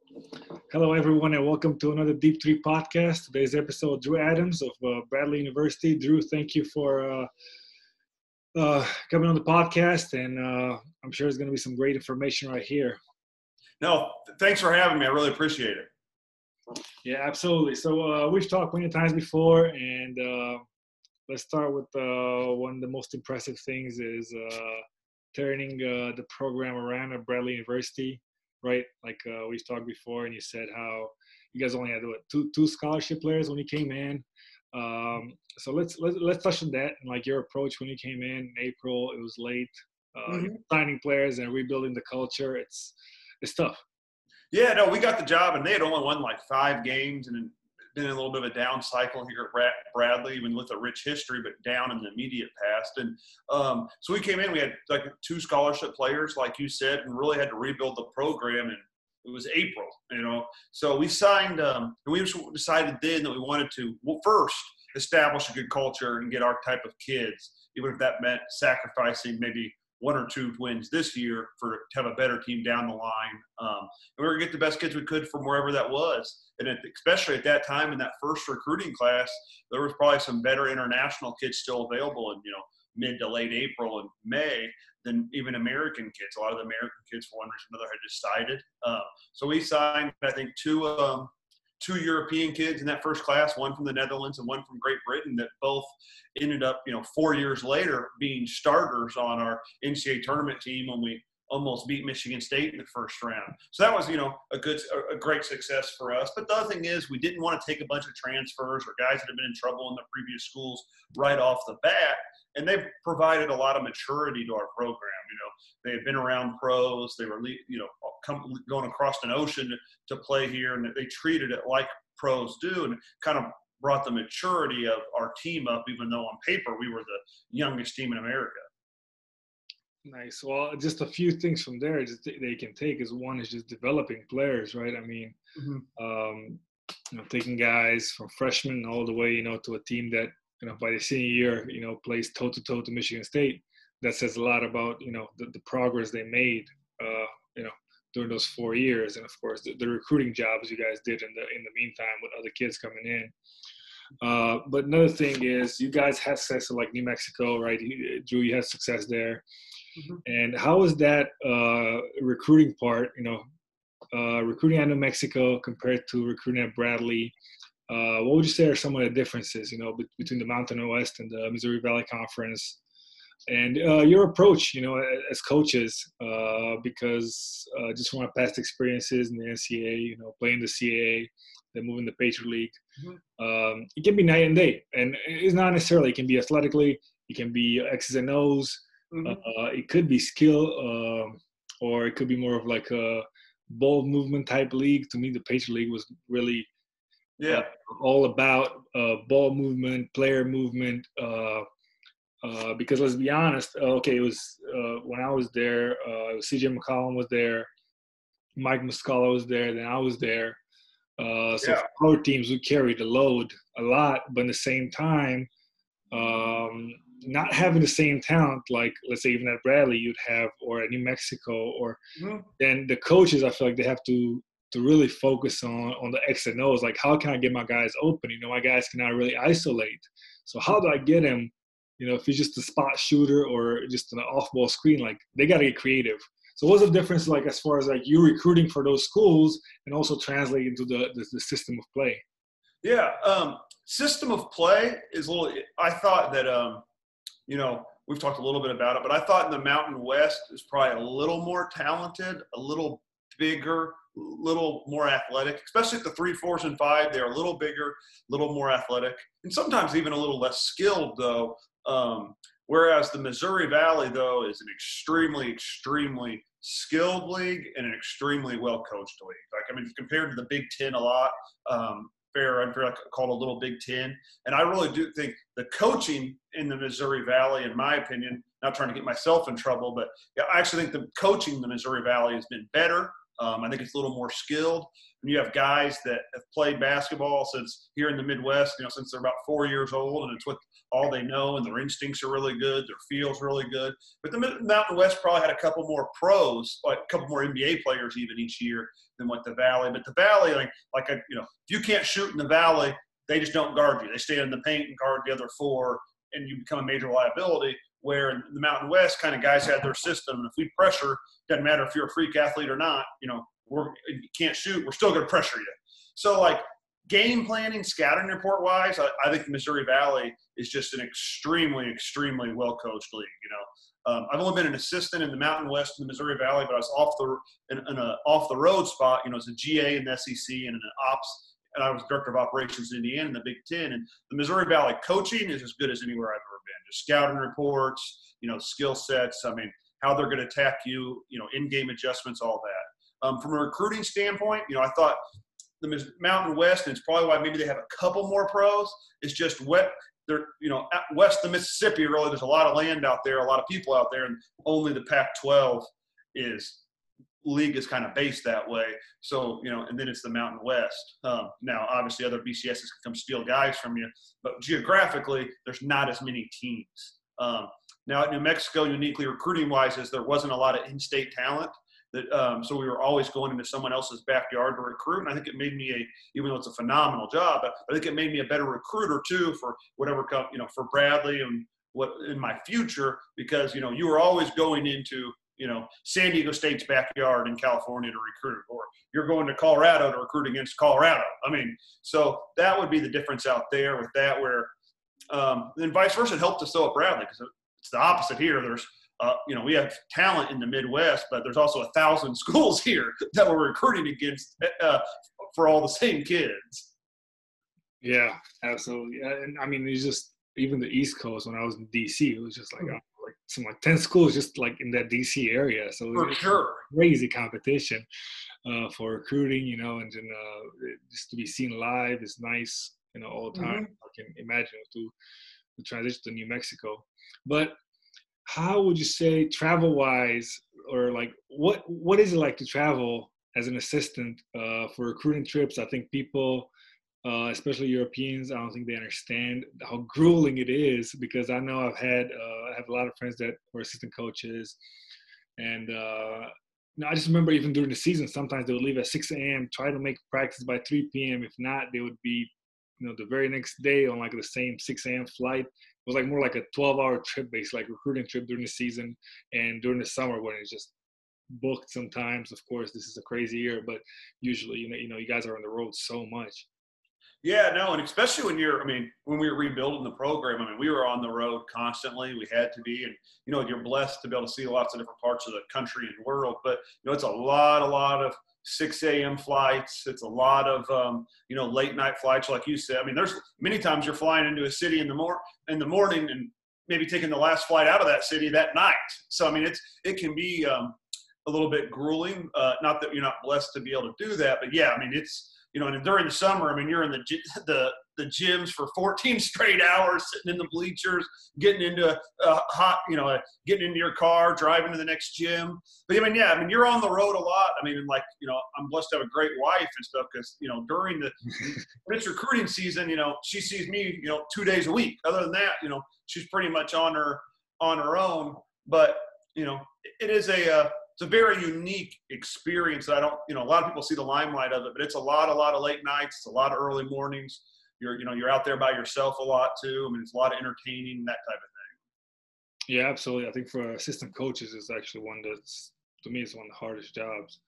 Hello, everyone, and welcome to another Deep Three podcast. Today's episode, Drew Adams of Bradley University. Drew, thank you for coming on the podcast, and I'm sure there's going to be some great information right here. No, thanks for having me. I really appreciate it. Yeah, absolutely. So we've talked many times before, and let's start with one of the most impressive things is turning the program around at Bradley University. Right, like we've talked before, and you said how you guys only had two scholarship players when you came in. So let's touch on that and like your approach when you came in April. It was late, signing players and rebuilding the culture. It's tough. Yeah, no, we got the job, and they had only won like 5 games, and been in a little bit of a down cycle here at Bradley, even with a rich history, but down in the immediate past. And so we came in, we had like 2 scholarship players, like you said, and really had to rebuild the program. And it was April, So we signed, and we decided then that we wanted to, well, first establish a good culture and get our type of kids, even if that meant sacrificing maybe 1 or 2 wins this year to have a better team down the line. And we were going to get the best kids we could from wherever that was. And especially at that time in that first recruiting class, there was probably some better international kids still available in, mid to late April and May than even American kids. A lot of the American kids, for one reason or another, had decided. So we signed, I think, 2 European kids in that first class, one from the Netherlands and one from Great Britain, that both ended up, 4 years later being starters on our NCAA tournament team when we almost beat Michigan State in the first round. So that was, a great success for us. But the other thing is we didn't want to take a bunch of transfers or guys that had been in trouble in the previous schools right off the bat. And they've provided a lot of maturity to our program. They had been around pros. They were, going across an ocean to play here, and they treated it like pros do, and kind of brought the maturity of our team up, even though on paper we were the youngest team in America. Nice. Well, just a few things from there they can take is one is just developing players, right? I mean, taking guys from freshmen all the way, to a team that, by the senior year, plays toe-to-toe to Michigan State. That says a lot about, the progress they made, during those 4 years. And, of course, the recruiting jobs you guys did in the meantime with other kids coming in. But another thing is you guys had success in, like, New Mexico, right? Drew, you had success there. And how was that recruiting part, recruiting at New Mexico compared to recruiting at Bradley? What would you say are some of the differences, between the Mountain West and the Missouri Valley Conference? And your approach, as coaches, because just from our past experiences in the NCAA, playing the CAA, then moving to Patriot League, it can be night and day. And it's not necessarily. It can be athletically. It can be X's and O's. It could be skill, or it could be more of like a ball movement type league. To me, the Patriot League was really all about ball movement, player movement, because let's be honest, it was when I was there, CJ McCollum was there, Mike Muscala was there, then I was there. So our teams would carry the load a lot, but at the same time, not having the same talent, like let's say even at Bradley you'd have, or at New Mexico, or then the coaches, I feel like they have to really focus on the X and O's. Like, how can I get my guys open? My guys cannot really isolate. So how do I get him? If he's just a spot shooter or just an off-ball screen, like they got to get creative. So what's the difference, like as far as like you recruiting for those schools and also translating into the system of play? Yeah, system of play is a little. I thought that we've talked a little bit about it, but I thought in the Mountain West is probably a little more talented, a little bigger, a little more athletic, especially at the 3, 4s, and 5. They're a little bigger, a little more athletic, and sometimes even a little less skilled, though. Whereas the Missouri Valley, though, is an extremely, extremely skilled league and an extremely well-coached league. Compared to the Big Ten a lot, fair, unfair, I call it a little Big Ten. And I really do think the coaching in the Missouri Valley, in my opinion, not trying to get myself in trouble, but I actually think the coaching in the Missouri Valley has been better. I think it's a little more skilled. And you have guys that have played basketball since here in the Midwest, since they're about 4 years old, and it's what all they know, and their instincts are really good, their feel's really good. But the Mountain West probably had a couple more pros, like a couple more NBA players even each year than what the Valley. But the Valley, if you can't shoot in the Valley, they just don't guard you. They stand in the paint and guard the other four, and you become a major liability. Where in the Mountain West, kind of guys had their system, and if we pressure, doesn't matter if you're a freak athlete or not, you can't shoot, we're still going to pressure you. So, game planning, scouting report wise, I think the Missouri Valley is just an extremely, extremely well coached league. I've only been an assistant in the Mountain West and the Missouri Valley, but I was in an off the road spot, as a GA in the SEC and an ops. And I was director of operations in Indiana in the Big Ten. And the Missouri Valley coaching is as good as anywhere I've ever been. Just scouting reports, skill sets. How they're going to attack you, in-game adjustments, all that. From a recruiting standpoint, I thought the Mountain West, and it's probably why maybe they have a couple more pros, is just they're, west of Mississippi, really, there's a lot of land out there, a lot of people out there, and only the Pac-12 league is kind of based that way. So, and then it's the Mountain West. Now, obviously, other BCSs can come steal guys from you, but geographically, there's not as many teams. Now, at New Mexico, uniquely recruiting-wise, there wasn't a lot of in-state talent. So we were always going into someone else's backyard to recruit, and I think it made me even though it's a phenomenal job, I think it made me a better recruiter too for whatever for Bradley and what in my future, because you were always going into San Diego State's backyard in California to recruit, or you're going to Colorado to recruit against Colorado. So that would be the difference out there with that, where then vice versa, it helped us though at Bradley, because it's the opposite here. There's we have talent in the Midwest, but there's also 1,000 schools here that we're recruiting against for all the same kids. Yeah, absolutely. And it's just even the East Coast. When I was in DC, it was just some 10 schools just in that DC area. So for sure, crazy competition for recruiting, and then just to be seen live is nice, all the time. I can imagine to transition to New Mexico. But how would you say travel-wise, or what is it like to travel as an assistant for recruiting trips? I think people, especially Europeans, I don't think they understand how grueling it is, because I know I have a lot of friends that were assistant coaches, and I just remember even during the season, sometimes they would leave at 6 a.m., try to make practice by 3 p.m. If not, they would be, the very next day on the same 6 a.m. flight. It was more like a 12-hour trip, basically, recruiting trip during the season, and during the summer when it's just booked sometimes. Of course, this is a crazy year, but usually, you guys are on the road so much. Yeah, no, and especially when when we were rebuilding the program, we were on the road constantly. We had to be, and you're blessed to be able to see lots of different parts of the country and world. But it's a lot of 6 a.m. flights. It's a lot of late night flights, like you said. There's many times you're flying into a city in the morning and maybe taking the last flight out of that city that night. So it can be a little bit grueling. Not that you're not blessed to be able to do that, but yeah, it's. And during the summer, you're in the gyms for 14 straight hours, sitting in the bleachers, getting into getting into your car, driving to the next gym. But you're on the road a lot. I'm blessed to have a great wife and stuff, because during when it's recruiting season, she sees me 2 days a week. Other than that, she's pretty much on her own. But it is it's a very unique experience that a lot of people see the limelight of it, but it's a lot of late nights. It's a lot of early mornings. You're out there by yourself a lot too. It's a lot of entertaining, that type of thing. Yeah, absolutely. I think for assistant coaches, it's actually one that's, to me, it's one of the hardest jobs.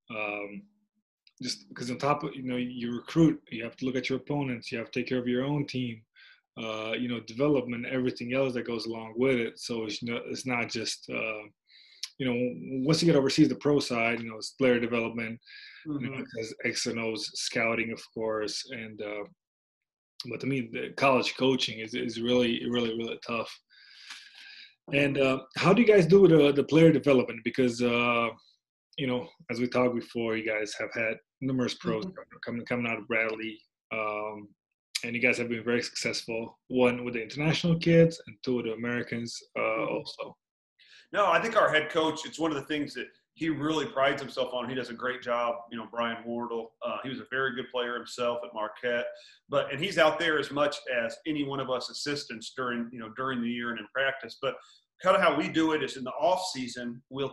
Just because on top of, you recruit, you have to look at your opponents, you have to take care of your own team, development, everything else that goes along with it. So it's not just, once you get overseas the pro side, it's player development, it has X and O's, scouting, of course, and but to me, the college coaching is really, really, really tough. And how do you guys do the player development? Because as we talked before, you guys have had numerous pros coming out of Bradley, and you guys have been very successful. One with the international kids, and two with the Americans also. No, I think our head coach, it's one of the things that he really prides himself on. He does a great job, Brian Wardle. He was a very good player himself at Marquette, and he's out there as much as any one of us assistants during the year and in practice. But kind of how we do it is in the off season, we'll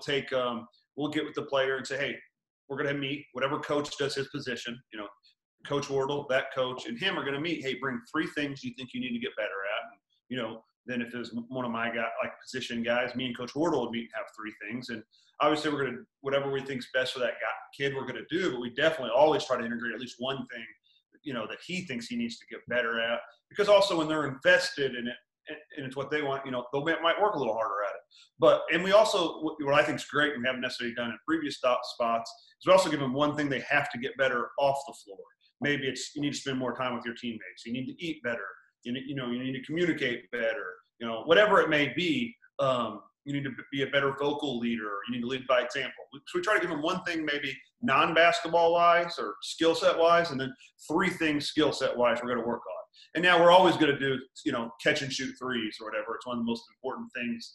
get with the player and say, hey, we're going to meet whatever coach does his position, Coach Wardle, that coach, and him are going to meet. Hey, bring 3 things you think you need to get better at. Then if there's one of my position guys, me and Coach Wardle would meet and have 3 things. And obviously we're going to, whatever we think's best for that kid, we're going to do, but we definitely always try to integrate at least one thing, that he thinks he needs to get better at, because also when they're invested in it and it's what they want, they might work a little harder at it. And we also, what I think is great and we haven't necessarily done in previous spots, is we also give them one thing they have to get better off the floor. Maybe it's you need to spend more time with your teammates. You need to eat better. You need to communicate better. Whatever it may be, you need to be a better vocal leader. You need to lead by example. So we try to give them one thing maybe non-basketball wise or skill set wise, and then 3 things skill set wise we're going to work on. And now we're always going to do, catch and shoot threes or whatever. It's one of the most important things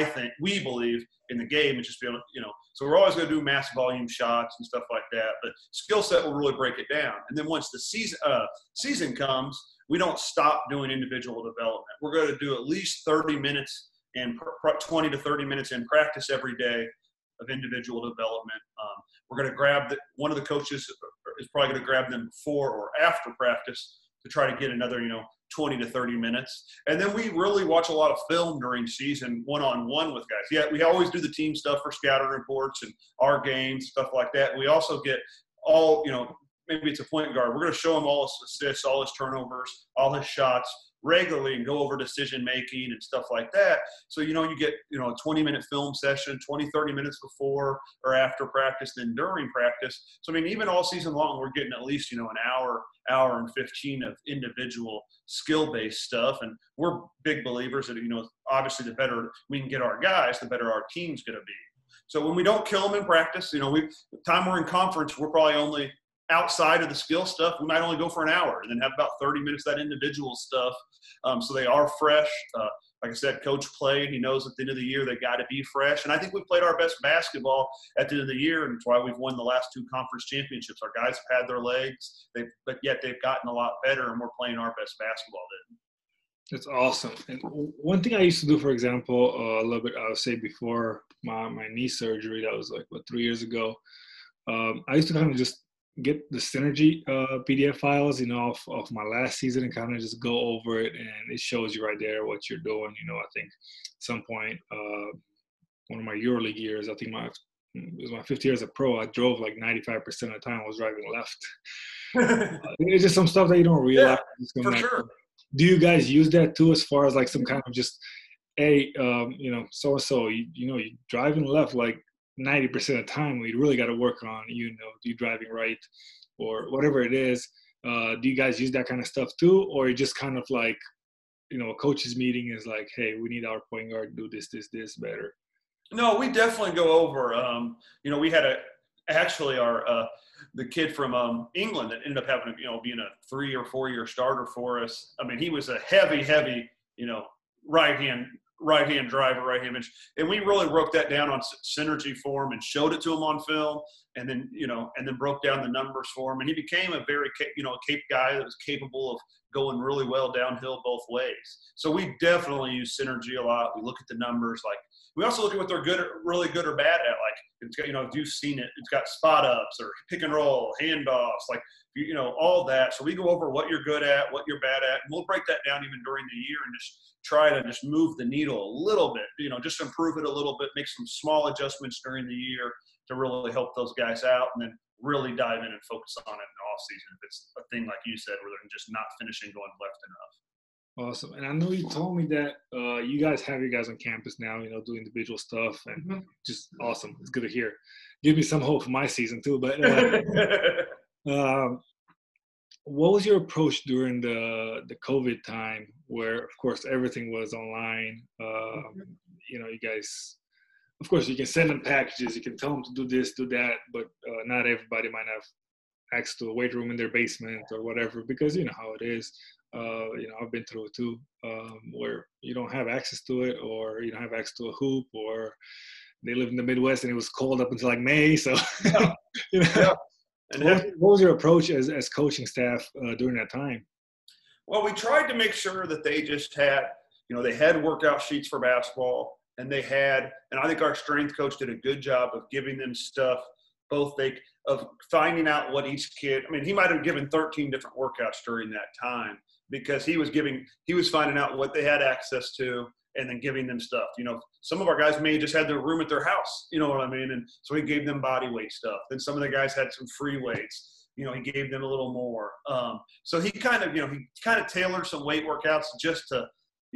we believe in the game. It's just be able to, so we're always going to do mass volume shots and stuff like that. But skill set will really break it down. And then once the season comes, we don't stop doing individual development. We're going to do at least 30 minutes and 20 to 30 minutes in practice every day of individual development. We're going to grab one of the coaches is probably going to grab them before or after practice to try to get another, 20 to 30 minutes. And then we really watch a lot of film during season one-on-one with guys. Yeah, we always do the team stuff for scouting reports and our games, stuff like that. We also get all, maybe it's a point guard. We're going to show him all his assists, all his turnovers, all his shots regularly and go over decision-making and stuff like that. So, you get, a 20-minute film session, 20, 30 minutes before or after practice, then during practice. So, even all season long, we're getting at least, an hour and 15 of individual skill-based stuff. And we're big believers that, obviously the better we can get our guys, the better our team's going to be. So when we don't kill them in practice, the time we're in conference, we're probably only outside of the skill stuff. We might only go for an hour and then have about 30 minutes of that individual stuff. So they are fresh. Like I said, coach played. He knows at the end of the year they got to be fresh. And I think we've played our best basketball at the end of the year, and it's why we've won the last 2 conference championships. Our guys have had their legs, but yet they've gotten a lot better, and we're playing our best basketball then. That's awesome. And one thing I used to do, for example, a little bit, I would say before my knee surgery, that was 3 years ago, I used to kind of just get the Synergy PDF files, of my last season and kind of just go over it, and it shows you right there what you're doing. I think at some point, one of my EuroLeague years, I think it was my 5th year as a pro, I drove 95% of the time I was driving left. It's just some stuff that you don't realize. Yeah, for sure. Do you guys use that too, as far as some kind of just, hey, so-and-so, you're driving left 90% of the time, we really got to work on, you driving right or whatever it is. Do you guys use that kind of stuff too? Or you just kind of a coach's meeting is hey, we need our point guard to do this better? No, we definitely go over, we had the kid from England that ended up having, being a 3 or 4 year starter for us. He was a heavy, right-hand driver, right-hand bench. And we really broke that down on Synergy for him and showed it to him on film, and then, broke down the numbers for him. And he became a very, a guy that was capable of going really well downhill both ways. So we definitely use Synergy a lot. We look at the numbers. We also look at what they're really good or bad at. It's got, if you've seen it, it's got spot ups or pick and roll, handoffs, all that. So we go over what you're good at, what you're bad at, and we'll break that down even during the year and just try to just move the needle a little bit, just improve it a little bit, make some small adjustments during the year to really help those guys out, and then really dive in and focus on it in the off season if it's a thing like you said where they're just not finishing going left enough. Awesome. And I know you told me that you guys have your guys on campus now, doing individual stuff, and just awesome. It's good to hear. Give me some hope for my season too. But what was your approach during the COVID time where, of course, everything was online? You guys, of course, you can send them packages. You can tell them to do this, do that, but not everybody might have access to a weight room in their basement or whatever, because you know how it is. I've been through it too, where you don't have access to it, or you don't have access to a hoop, or they live in the Midwest and it was cold up until like May. So, Yeah. you know, Yeah. And what was your approach as coaching staff during that time? well, we tried to make sure that they just had, they had workout sheets for basketball, and and I think our strength coach did a good job of giving them stuff, of finding out what each kid, I mean, he might have given 13 different workouts during that time because he was finding out what they had access to and then giving them stuff. Some of our guys may have just had their room at their house, you know what I mean? And so he gave them body weight stuff. Then some of the guys had some free weights. He gave them a little more. So he kind of tailored some weight workouts just to,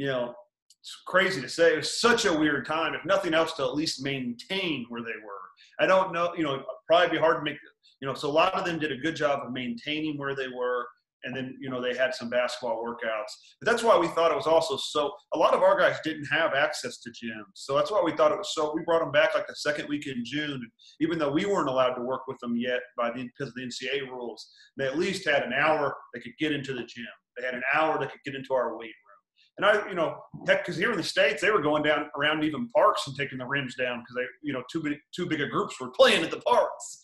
it's crazy to say. It was such a weird time, if nothing else, to at least maintain where they were. I don't know, it'd probably be hard to make, so a lot of them did a good job of maintaining where they were. And then, they had some basketball workouts. But that's why we thought it was also a lot of our guys didn't have access to gyms. So that's why we thought it was we brought them back like the second week in June. Even though we weren't allowed to work with them yet because of the NCAA rules, they at least had an hour they could get into the gym. They had an hour they could get into our weight room. And heck, because here in the States, they were going down around even parks and taking the rims down because they, too big of groups were playing at the parks.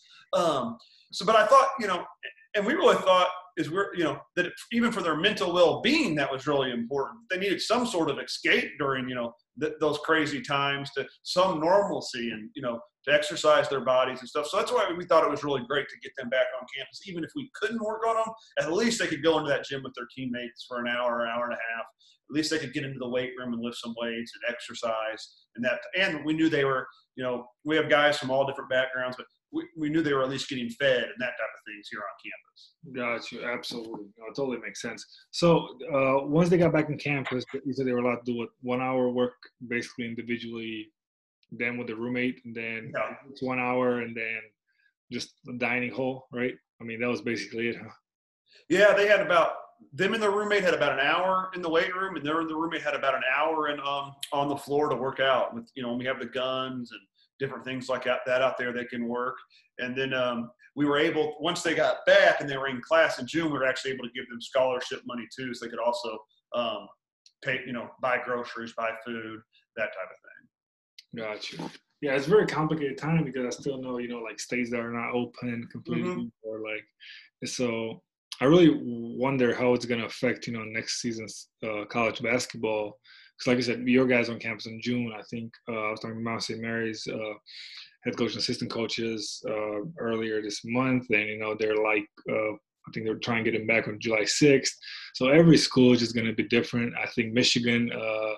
But I thought, and we really thought that even for their mental well-being, that was really important. They needed some sort of escape during, those crazy times, to some normalcy and, to exercise their bodies and stuff. So that's why we thought it was really great to get them back on campus. Even if we couldn't work on them, at least they could go into that gym with their teammates for an hour and a half. At least they could get into the weight room and lift some weights and exercise. And we knew they were, we have guys from all different backgrounds, but we knew they were at least getting fed and that type of things here on Got campus. you. Absolutely. No, it totally makes sense. So once they got back on campus, you said they were allowed to do 1 hour work basically individually, then with the roommate, and then it's 1 hour, and then just the dining hall, right? I mean, that was basically it, huh? Yeah, them and their roommate had about an hour in the weight room, and the roommate had about an hour on the floor to work out with, we have the guns and different things like that out there they can work. And then we were able, once they got back and they were in class in June, we were actually able to give them scholarship money too, so they could also pay, buy groceries, buy food, that type of thing. Got you. Yeah, it's a very complicated time because I still know, like states that are not open completely, or like, so I really wonder how it's going to affect, next season's college basketball. Because like I said, your guys on campus in June, I think I was talking to Mount St. Mary's head coach and assistant coaches earlier this month. And, they're like, I think they're trying to get them back on July 6th. So every school is just going to be different. I think Michigan's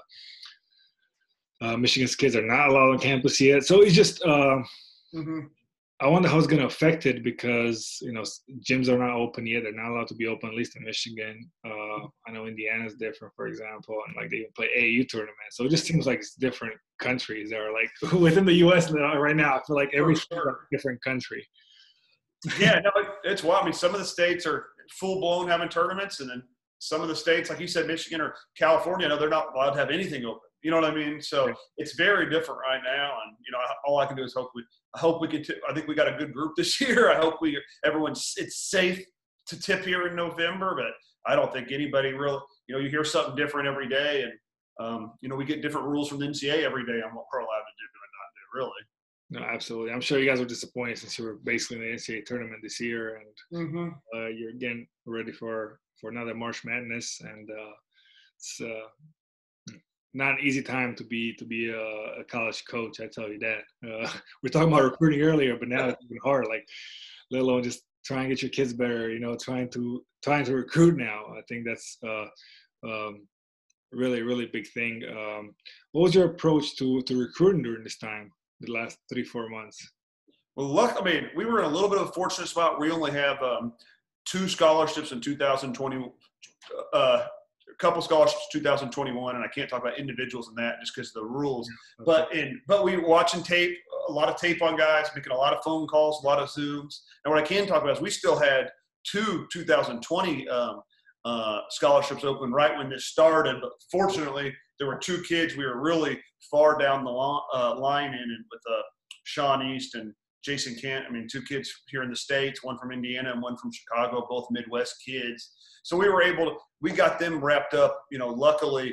kids are not allowed on campus yet. So it's just I wonder how it's going to affect it because, gyms are not open yet. They're not allowed to be open, at least in Michigan. I know Indiana's different, for example, and like they even play AAU tournaments. So it just seems like it's different countries that are like within the U.S. right now. I feel like every different country. Yeah, no, it's wild. I mean, some of the states are full blown having tournaments, and then some of the states, like you said, Michigan or California, they're not allowed to have anything open. You know what I mean? So it's very different right now. And, all I can do is hope we can I think we got a good group this year. I hope it's safe to tip here in November, but I don't think anybody really, you hear something different every day. And, we get different rules from the NCAA every day on what we're allowed to do and not do, really. No, absolutely. I'm sure you guys were disappointed since you were basically in the NCAA tournament this year, and you're getting ready for another March Madness, and it's not an easy time to be a college coach. I tell you that. We're talking about recruiting earlier, but now it's even hard. Like, let alone just trying to get your kids better. Trying to recruit now. I think that's really, really big thing. What was your approach to recruiting during this time, the last 3-4 months? Well, we were in a little bit of a fortunate spot. We only have 2 scholarships in 2020. A couple scholarships 2021, and I can't talk about individuals in that just because of the rules. Okay. But we were watching tape, a lot of tape on guys, making a lot of phone calls, a lot of Zooms. And what I can talk about is we still had 2 2020 scholarships open right when this started. But fortunately, there were 2 kids we were really far down the line in, with Sean East and Jason Kent. 2 kids here in the States, one from Indiana and one from Chicago, both Midwest kids. So we got them wrapped up, luckily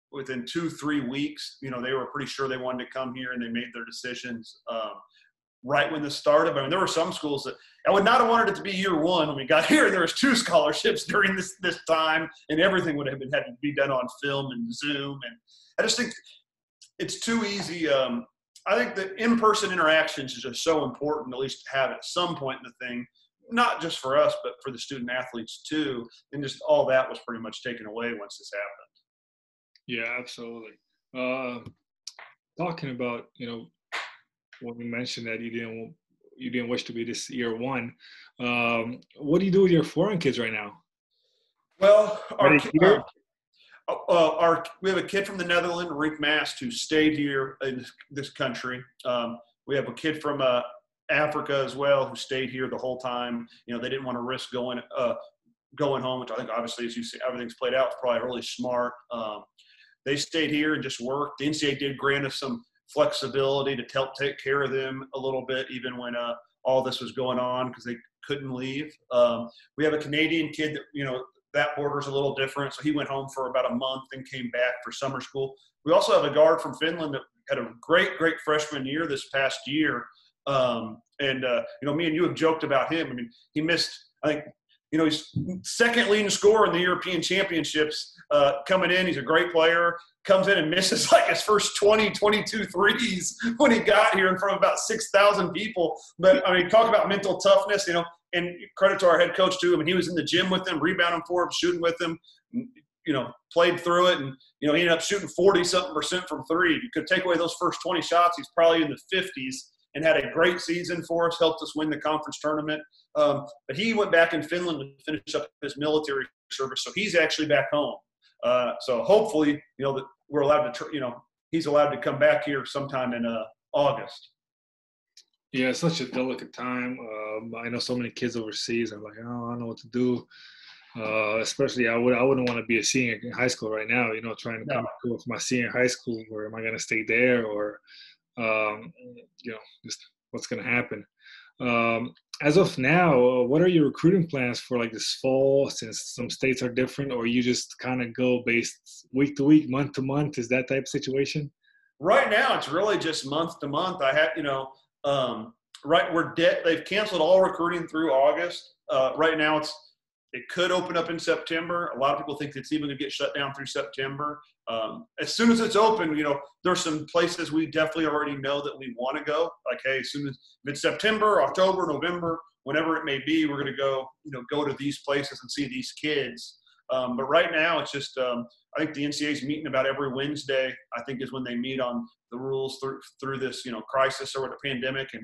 within 2-3 weeks, they were pretty sure they wanted to come here, and they made their decisions right when this started. I mean, there were some schools that I would not have wanted it to be year one when we got here. There was 2 scholarships during this time, and everything would have had to be done on film and Zoom. And I just think it's too easy. I think the in-person interactions is just so important, at least to have at some point in the thing, not just for us, but for the student athletes too. And just all that was pretty much taken away once this happened. Yeah, absolutely. Talking about, when we mentioned that you didn't wish to be this year one, what do you do with your foreign kids right now? Well, we have a kid from the Netherlands, Rick Mast, who stayed here in this country. We have a kid from Africa as well who stayed here the whole time. They didn't want to risk going home, which I think obviously, as you see, everything's played out. It's probably really smart. They stayed here and just worked. The NCAA did grant us some flexibility to help take care of them a little bit, even when all this was going on, because they couldn't leave. We have a Canadian kid that, that border's a little different. So he went home for about a month and came back for summer school. We also have a guard from Finland that had a great freshman year this past year. Me and you have joked about him. I mean, he missed, I think, he's second leading scorer in the European Championships coming in. He's a great player. Comes in and misses like his first 22 threes when he got here in front of about 6,000 people. But, I mean, talk about mental toughness, and credit to our head coach too. I mean, he was in the gym with them, rebounding for him, shooting with them, played through it. And, he ended up shooting 40-something% from three. If you could take away those first 20 shots, he's probably in the 50s and had a great season for us, helped us win the conference tournament. But he went back in Finland to finish up his military service. So he's actually back home. So hopefully, that we're allowed to, he's allowed to come back here sometime in August. Yeah, it's such a delicate time. I know so many kids overseas. I'm like, I don't know what to do. Especially, I wouldn't want to be a senior in high school right now. Trying to come to my senior high school, where am I going to stay there, or just what's going to happen. As of now, what are your recruiting plans for like this fall, since some states are different, or you just kind of go based week to week, month to month? Is that type of situation? Right now, it's really just month to month. I have, they've canceled all recruiting through August. Right now it could open up in September. A lot of people think it's even going to get shut down through September. As soon as it's open, there's some places we definitely already know that we want to go. Like, hey, as soon as mid-September, October, November, whenever it may be, we're going to go to these places and see these kids. But right now, it's just I think the NCAA is meeting about every Wednesday. I think is when they meet on the rules through this crisis or the pandemic. And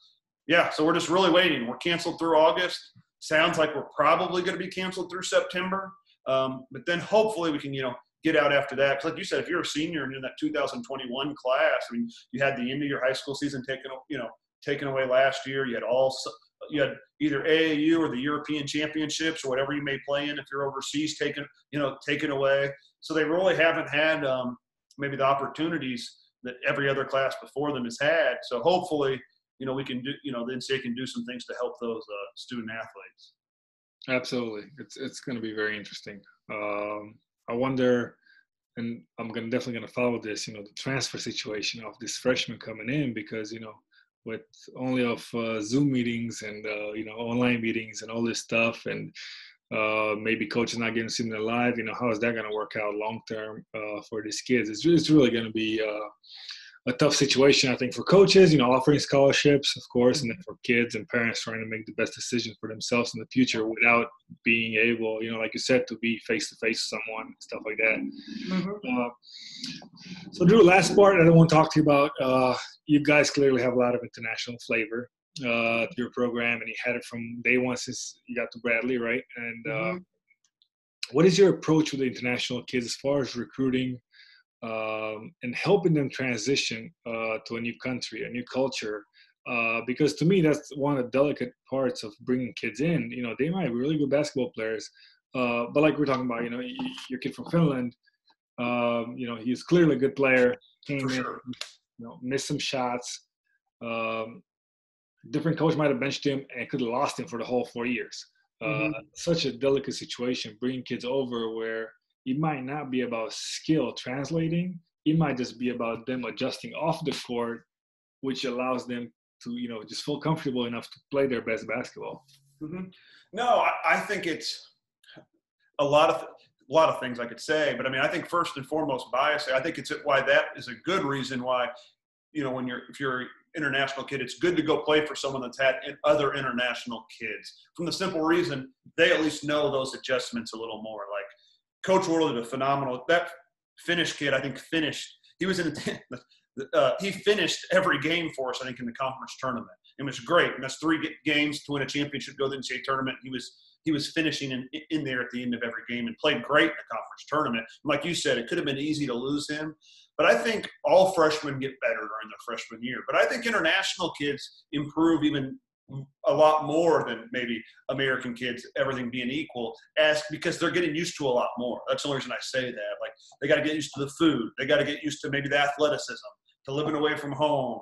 so we're just really waiting. We're canceled through August. Sounds like we're probably going to be canceled through September. But then hopefully we can get out after that. Because like you said, if you're a senior and you're in that 2021 class, I mean, you had the end of your high school season taken away last year. You had either AAU or the European Championships or whatever you may play in if you're overseas taken away. So they really haven't had maybe the opportunities that every other class before them has had. So hopefully, we can do, the NCAA can do some things to help those student athletes. Absolutely. It's going to be very interesting. I wonder, and I'm definitely going to follow this, the transfer situation of this freshman coming in, because, with only of Zoom meetings and, online meetings and all this stuff, and maybe coaches not getting to see them live, how is that going to work out long-term for these kids? It's really going to be a tough situation, I think, for coaches, offering scholarships, of course, and then for kids and parents trying to make the best decision for themselves in the future without being able, like you said, to be face-to-face with someone, stuff like that. Mm-hmm. So, Drew, last part I want to talk to you about, you guys clearly have a lot of international flavor to your program, and you had it from day one since you got to Bradley, right? And what is your approach with the international kids as far as recruiting, and helping them transition to a new country, a new culture? Because to me, that's one of the delicate parts of bringing kids in. They might be really good basketball players, but like we're talking about, your kid from Finland, he's clearly a good player, came in, missed some shots. Different coach might have benched him and could have lost him for the whole 4 years. Such a delicate situation, bringing kids over where it might not be about skill translating. It might just be about them adjusting off the court, which allows them to, just feel comfortable enough to play their best basketball. Mm-hmm. No, I think it's a lot of things I could say, but I mean, I think first and foremost, bias. I think it's why that is a good reason why, if you're an international kid, it's good to go play for someone that's had other international kids. From the simple reason they at least know those adjustments a little more. Like Coach Worley did a phenomenal. That Finnish kid, I think, He was in. He finished every game for us, I think, in the conference tournament. It was great. And that's 3 games to win a championship, go to the NCAA tournament. He was finishing in there at the end of every game and played great in the conference tournament. And like you said, it could have been easy to lose him. But I think all freshmen get better during their freshman year. But I think international kids improve even a lot more than maybe American kids, everything being equal, because they're getting used to a lot more. That's the only reason I say that. Like, they got to get used to the food. They got to get used to maybe the athleticism, to living away from home.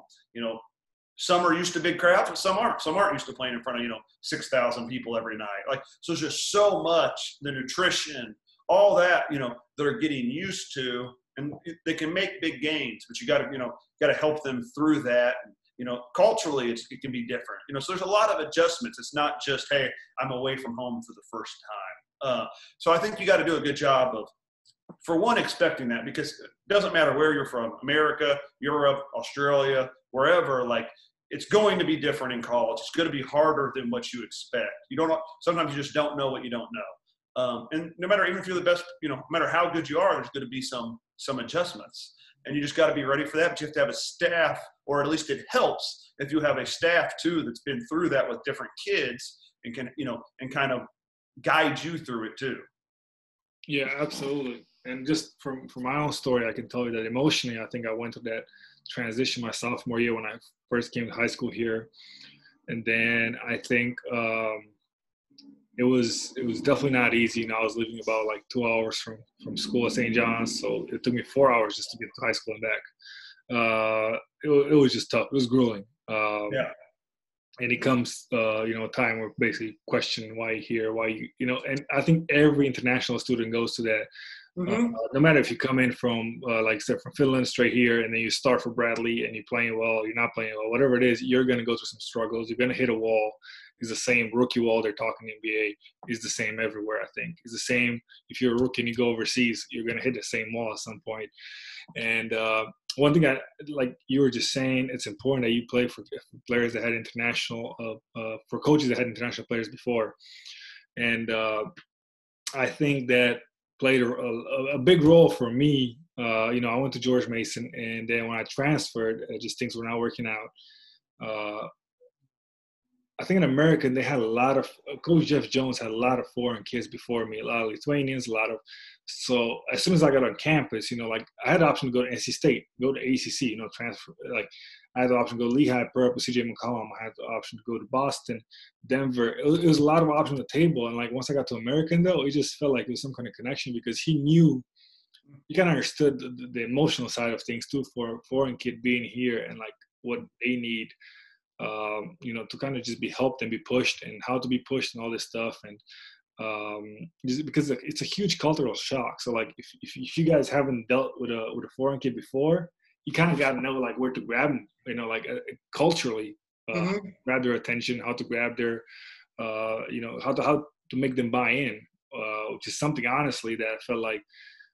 Some are used to big crowds, but some aren't. Some aren't used to playing in front of, 6,000 people every night. Like, so there's just so much, the nutrition, all that, they're getting used to, and they can make big gains, but you got to help them through that. Culturally, it can be different. So there's a lot of adjustments. It's not just, hey, I'm away from home for the first time. So I think you got to do a good job of, for one, expecting that, because it doesn't matter where you're from, America, Europe, Australia, wherever, like, it's going to be different in college. It's going to be harder than what you expect. Sometimes you just don't know what you don't know. And no matter, even if you're the best, no matter how good you are, there's going to be some adjustments. And you just got to be ready for that. But you have to have a staff, or at least it helps if you have a staff too that's been through that with different kids and can, and kind of guide you through it too. Yeah, absolutely. And just from my own story, I can tell you that emotionally, I think I went through that transition my sophomore year when I first came to high school here. And then I think it was definitely not easy. I was living about like 2 hours from school at St. John's. So it took me 4 hours just to get to high school and back. It was just tough. It was grueling. Yeah. And it comes, a time where basically question why you're here, why and I think every international student goes to that. Mm-hmm. No matter if you come in from, like I said, from Finland straight here, and then you start for Bradley and you're playing well, you're not playing well, whatever it is, you're going to go through some struggles. You're going to hit a wall. It's the same rookie wall they're talking NBA is the same everywhere, I think. It's the same if you're a rookie and you go overseas, you're going to hit the same wall at some point. And one thing like you were just saying, it's important that you play for players that had international, for coaches that had international players before. And I think that played a big role for me. I went to George Mason, and then when I transferred, just things were not working out. I think in America, they had a lot of Coach Jeff Jones had a lot of foreign kids before me, a lot of Lithuanians, so as soon as I got on campus, like I had the option to go to NC State, go to ACC, transfer. Like I had the option to go to Lehigh, Purple, CJ McCollum. I had the option to go to Boston, Denver. It was a lot of options on the table. And like once I got to American, though, it just felt like there was some kind of connection because he kind of understood the emotional side of things too for a foreign kid being here and like what they need. To kind of just be helped and be pushed and how to be pushed and all this stuff. And just because it's a huge cultural shock. So like if you guys haven't dealt with a foreign kid before, you kind of got to know like where to grab them, culturally, grab their attention, how to grab their, how to make them buy in, which is something honestly that I felt like,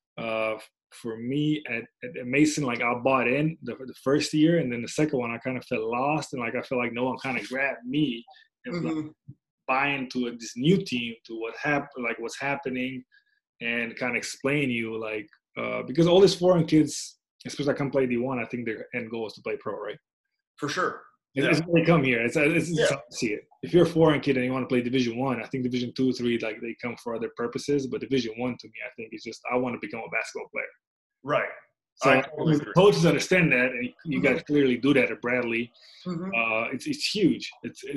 for me at Mason, like I bought in the first year, and then the second one I kind of felt lost, and like I felt like no one kind of grabbed me and like, buy into this new team to what's happening, and kind of explain you like because all these foreign kids, especially that come play D1, I think their end goal is to play pro, right? For sure. It's when they come here. It's tough to see it. If you're a foreign kid and you want to play Division 1, I think Division 2, 3, like they come for other purposes. But Division 1 to me, I think it's just I want to become a basketball player. Right. So coaches understand that, and you guys clearly do that at Bradley. It's huge.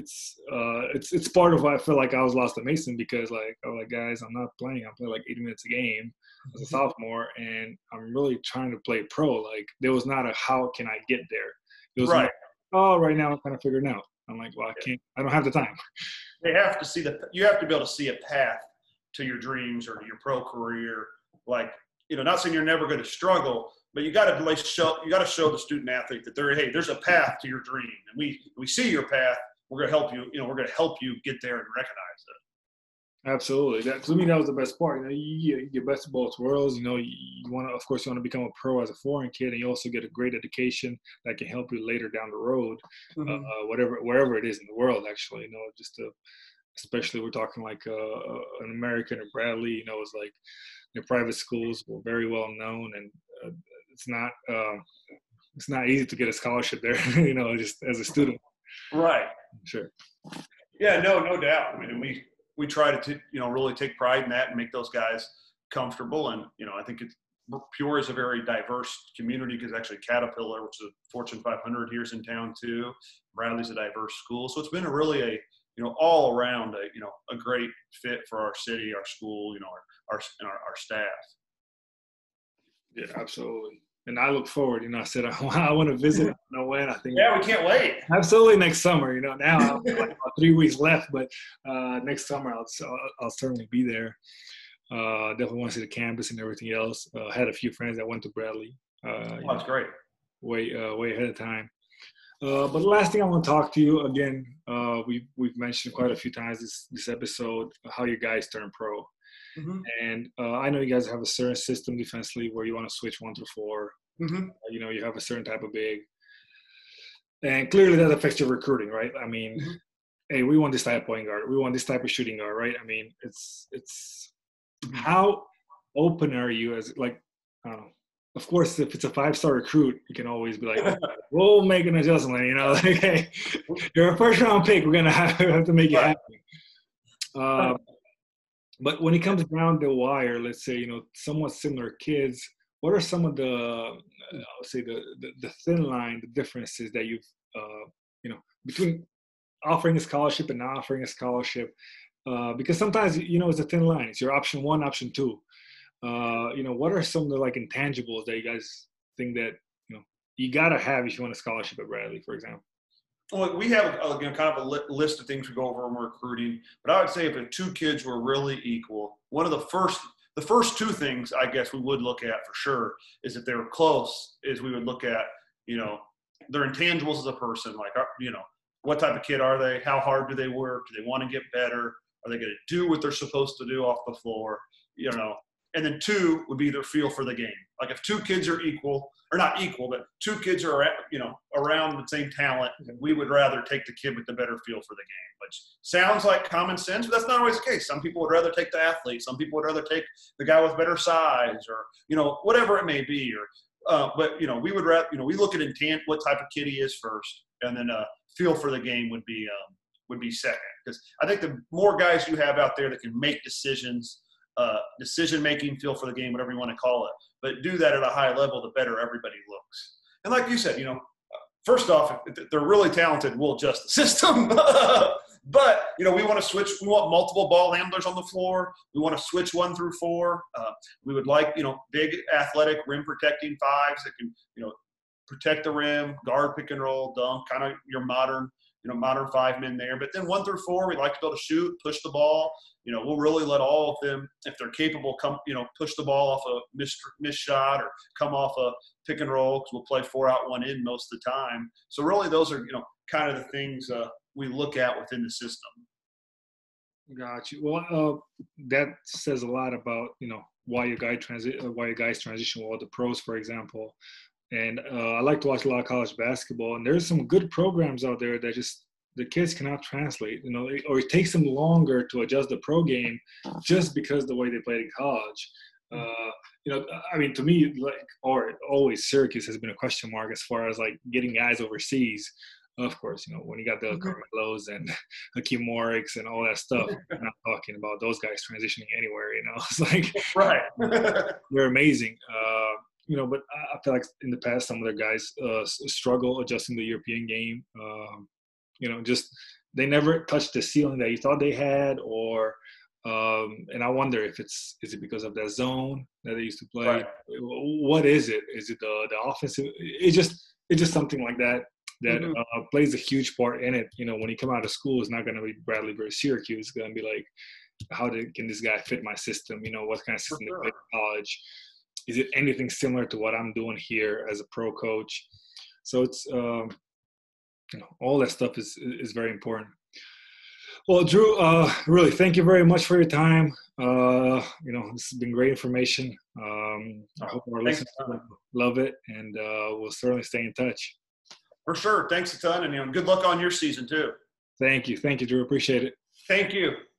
It's part of why I feel like I was lost at Mason because like guys, I'm not playing. I'm playing like 80 minutes a game as a sophomore, and I'm really trying to play pro. Like there was not a how can I get there. It was right now I'm kind of figuring out. I'm like, well, I don't have the time. They have to see you have to be able to see a path to your dreams or to your pro career like, not saying you're never going to struggle, but you got to show the student athlete that hey, there's a path to your dream, and we see your path. We're going to help you. We're going to help you get there and recognize it. Absolutely. To me, that was the best part. You get best of both worlds. You want to, of course, you want to become a pro as a foreign kid, and you also get a great education that can help you later down the road, wherever it is in the world. Actually, especially we're talking like an American or Bradley. It's like the private schools were very well known, and it's not easy to get a scholarship there. Just as a student. Right. Sure. Yeah. No doubt. I mean, we try to really take pride in that and make those guys comfortable. And I think Peoria is a very diverse community, because actually Caterpillar, which is a Fortune 500, here's in town too. Bradley's a diverse school, so it's been really all around a great fit for our city, our school, our staff. Yeah, absolutely. And I look forward. I said I want to visit. I don't know when. I think. Yeah, we can't wait. Absolutely, next summer. Now I have like about 3 weeks left, but next summer I'll certainly be there. Definitely want to see the campus and everything else. Had a few friends that went to Bradley. That's great. Way ahead of time. But the last thing I want to talk to you again. We've mentioned quite a few times this episode how you guys turn pro. Mm-hmm. And I know you guys have a certain system defensively where you want to switch 1 through 4. Mm-hmm. You have a certain type of big, and clearly that affects your recruiting, right? I mean, hey, we want this type of point guard, we want this type of shooting guard, right? I mean, it's how open are you as, like, I don't know. Of course, if it's a 5-star recruit, you can always be like, we'll make an adjustment, like, hey, you're a first-round pick, we're gonna have to make it happen. But when it comes down the wire, let's say, somewhat similar kids, what are some of the, I'll say the thin line, the differences that you've, between offering a scholarship and not offering a scholarship? Because sometimes, it's a thin line. It's your option 1, option 2. What are some of the like intangibles that you guys think that, you got to have if you want a scholarship at Bradley, for example? Well, we have kind of a list of things we go over when we're recruiting. But I would say if the 2 kids were really equal, one of the first 2 things I guess we would look at for sure is if they were close. Is we would look at their intangibles as a person, like what type of kid are they? How hard do they work? Do they want to get better? Are they going to do what they're supposed to do off the floor? And then 2 would be their feel for the game. Like if 2 kids are equal, or not equal, but 2 kids are around the same talent, we would rather take the kid with the better feel for the game, which sounds like common sense, but that's not always the case. Some people would rather take the athlete. Some people would rather take the guy with better size, or whatever it may be. But we would rather we look at intent, what type of kid he is first, and then feel for the game would be second. Because I think the more guys you have out there that can make decisions. Decision-making, feel for the game, whatever you want to call it, but do that at a high level, the better everybody looks. And like you said, first off, if they're really talented, we'll adjust the system. But, we want to switch. We want multiple ball handlers on the floor. We want to switch 1 through 4. We would like, big athletic rim protecting 5s that can, protect the rim, guard, pick and roll, dunk, kind of your modern 5 men there. But then 1 through 4, we'd like to be able to shoot, push the ball. We'll really let all of them, if they're capable, come, push the ball off a missed shot or come off a pick and roll, because we'll play 4 out, 1 in most of the time. So really those are, kind of the things we look at within the system. Got you. Well, that says a lot about, why you guys transition well to pros, for example. And I like to watch a lot of college basketball, and there's some good programs out there that just the kids cannot translate, or it takes them longer to adjust the pro game just because the way they played in college. I mean, to me, always Syracuse has been a question mark as far as like getting guys overseas. Of course, when you got the Carmelos and Hakeem Morricks and all that stuff, I'm not talking about those guys transitioning anywhere. It's like right, they're amazing. But I feel like in the past, some of the guys struggle adjusting the European game. Just they never touched the ceiling that you thought they had, or and I wonder if is it because of that zone that they used to play? Right. What is it? Is it the offensive? It's just something like that. that plays a huge part in it. You know, when you come out of school, it's not going to be Bradley versus Syracuse. It's going to be like, can this guy fit my system? You know, what kind of system to play in college? Is it anything similar to what I'm doing here as a pro coach? So it's, you know, all that stuff is very important. Well, Drew, really, thank you very much for your time. You know, this has been great information. I hope our listeners love it, and we'll certainly stay in touch. For sure. Thanks a ton, and good luck on your season too. Thank you, Drew. Appreciate it. Thank you.